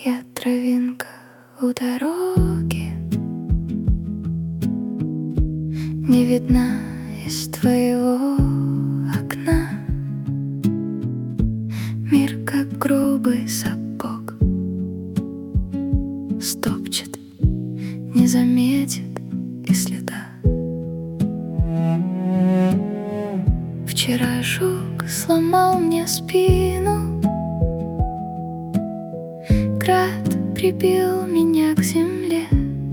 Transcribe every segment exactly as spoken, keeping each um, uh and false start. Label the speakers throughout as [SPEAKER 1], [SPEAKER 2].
[SPEAKER 1] Я травинка у дороги, не видна из твоего окна. Мир, как грубый сапог, стопчет, не заметит и следа. Вчера жук сломал мне спину, град прибил меня к земле,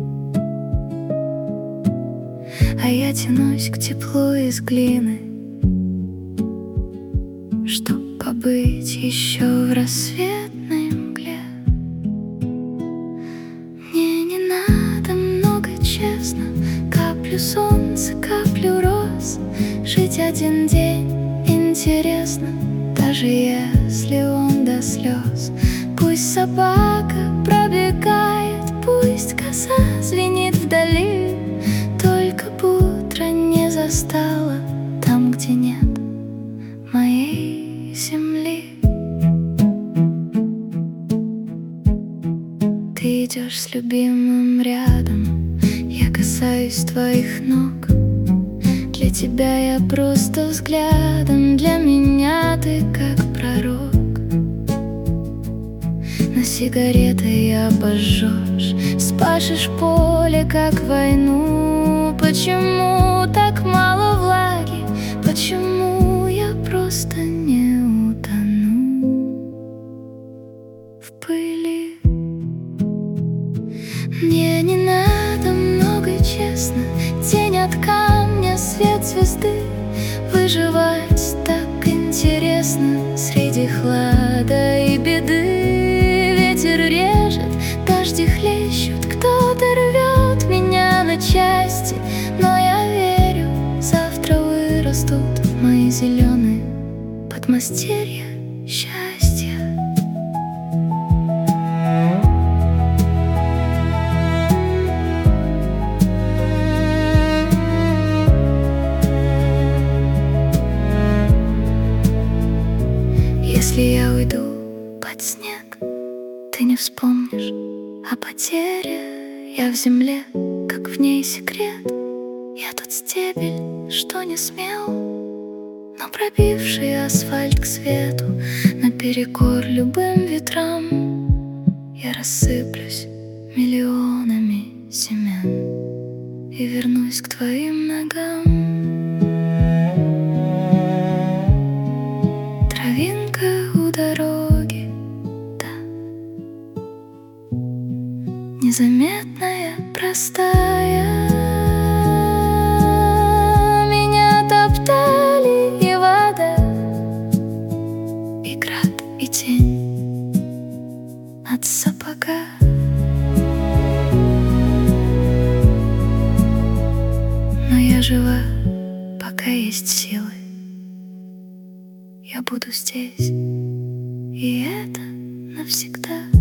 [SPEAKER 1] а я тянусь к теплу из глины, чтоб побыть еще в рассветной мгле. Мне не надо много, честно, каплю солнца, каплю роз. Жить один день интересно, даже если он до слез. Пусть собака пробегает, пусть коса звенит вдали, только бы утро не застало там, где нет моей земли. Ты идешь с любимым рядом, я касаюсь твоих ног. Для тебя я просто взглядом, для меня ты как пророк. Но сигаретой обожжешь, спашешь поле, как войну. Почему так мало влаги? Почему я просто не утону в пыли? Мне не надо много, честно, тень от камня, свет звезды. Выживать так интересно среди хлада и беды. Ветер режет, дожди хлещут, кто-то рвет меня на части. Но я верю, завтра вырастут мои зеленые подмастерья счастья. Если я уйду под снег, ты не вспомнишь о потере. Я в земле, как в ней секрет. Я тот стебель, что не смел, но пробивший асфальт к свету. Наперекор любым ветрам я рассыплюсь миллионами семян и вернусь к твоим ногам. Травинка у дороги, да, незаметная, простая. Меня топтали и вода, и град, и тень от сапога. Но я жива, пока есть силы. Я буду здесь, и это навсегда.